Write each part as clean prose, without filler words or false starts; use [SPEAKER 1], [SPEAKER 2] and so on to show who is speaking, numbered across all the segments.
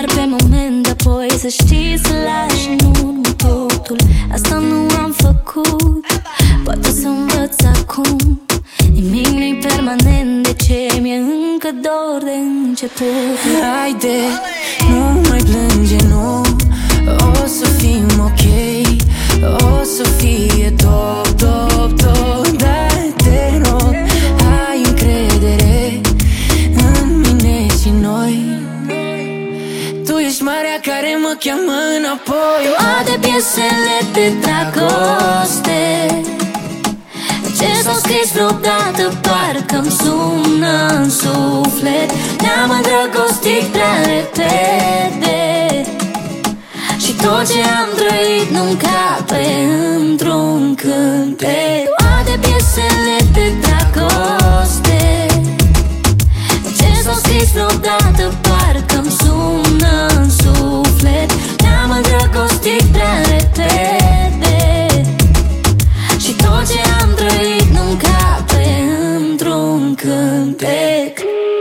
[SPEAKER 1] doar pe moment, apoi să știi să lași în urmă totul. Asta nu am făcut, poate să învăț acum. Nimic nu-i permanent, de ce mi-e încă dor de început.
[SPEAKER 2] Haide, nu mai plânge, nu. O să fim ok, o să fie top, top, top. Dar te rog, ai încredere în mine și noi. Tu ești marea care mă cheamă înapoi.
[SPEAKER 1] Toate piesele de dragoste ce s-au scris vreodată parcă-mi sună în suflet. Ne-am îndrăgostit prea repede și tot ce am trăit nu-mi cape într-un cântec. Toate piesele de dragoste ce s-au scris vreodată parcă-mi sună în suflet. Ne-am îndrăgostit prea repede și tot ce am trăit nu-mi cape într-un cântec.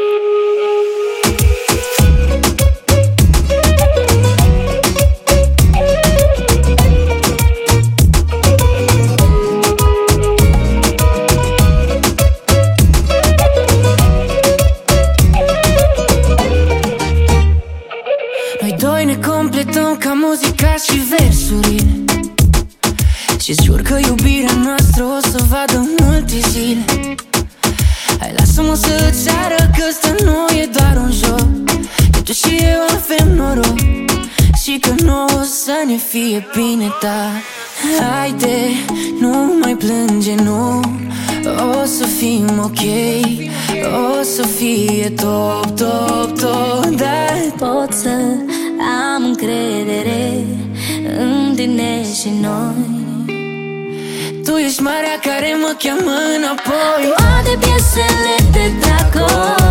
[SPEAKER 2] Noi doi ne completăm ca muzica și versurile. Și-ți jur că iubirea noastră o să vadă multe zile. Hai, lasă-mă să-ți arăt că ăsta nu e doar un joc, că tu și eu avem noroc și că nouă o să ne fie bine, da. Haide, nu mai plânge, nu. O să fim ok, o să fie top, top, top. Dar
[SPEAKER 1] pot să am încredere în tine și noi.
[SPEAKER 2] tu ești marea care mă cheamă înapoi.
[SPEAKER 1] Toate piesele de dragoste